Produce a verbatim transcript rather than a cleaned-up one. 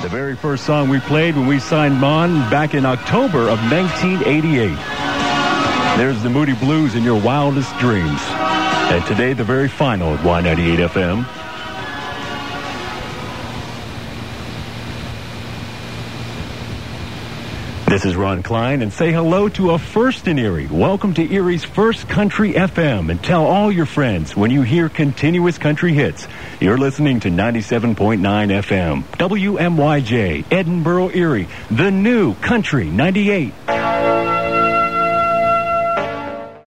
The very first song we played when we signed Mon back in October of nineteen eighty-eight. There's the Moody Blues in your wildest dreams. And today, the very final at Y ninety-eight F M. This is Ron Klein, and say hello to a first in Erie. Welcome to Erie's first country F M, and tell all your friends when you hear continuous country hits. You're listening to ninety-seven point nine F M, W M Y J, Edinboro, Erie, the new Country ninety-eight.